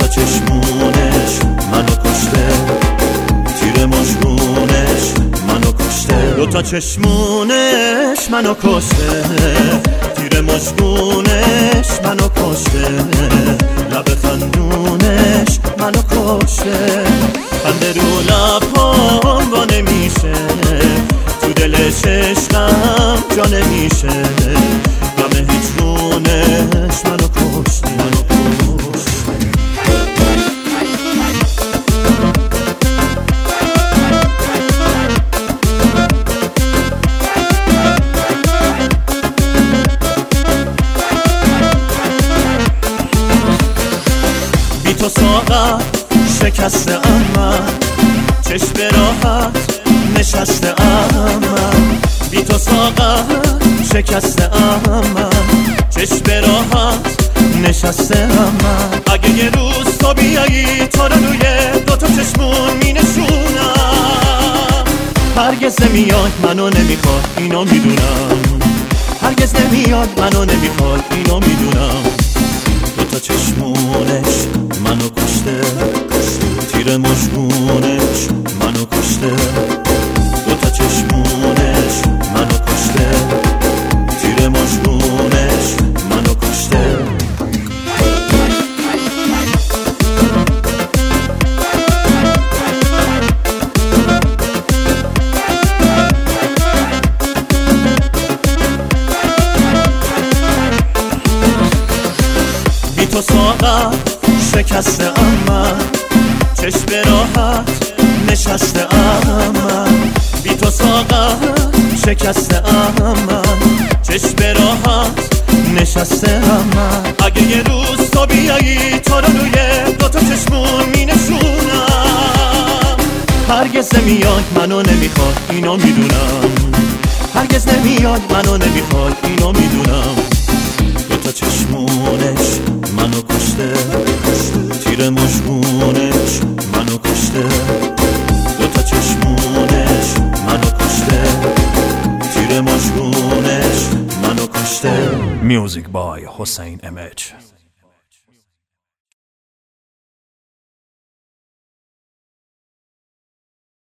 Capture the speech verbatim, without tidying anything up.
چشمونش منو کشته، تیر مشکونش منو کشته. دوتا چشمونش منو کشته، تیر مشکونش منو کشته، لب خندونش منو کشته. خنده رو لبام وا نمیشه، تو دلش عشقم جا نمیشه، غم هجرونش منو کشته، منو کشته. بی تو ساغر شکسته اما چشم راحت نشسته اما، بی تو ساغر شکسته اما چشم راحت نشسته اما. اگه یه روز تو بیایی تو رو روی دوتا چشمون می نشونم. هرگز نمیاد منو نمیخواد اینو میدونم، هرگز نمیاد منو نمیخواد اینو میدونم. دوتا چشمونش منو کشته، تیر مشکونش منو کشته. دوتا چشمونش منو کشته، تیر مشکونش منو کشته. بی تو ساغر شکسته اما چشم راحت نشسته اما، بی تو ساغر شکسته اما چشم راحت نشسته اما. اگه یه روز تو بیایی تو رو روی دوتا چشمون می نشونم. هرگز نمیاد منو نمیخواد اینو میدونم، هرگز نمیاد منو نمیخواد اینو میدونم. دوتا چشمونش منو کشته، تیر مشکونش منو کشته. دوتا چشمونش منو کشته، تیر مشکونش منو کشته. Music by Hossein M H.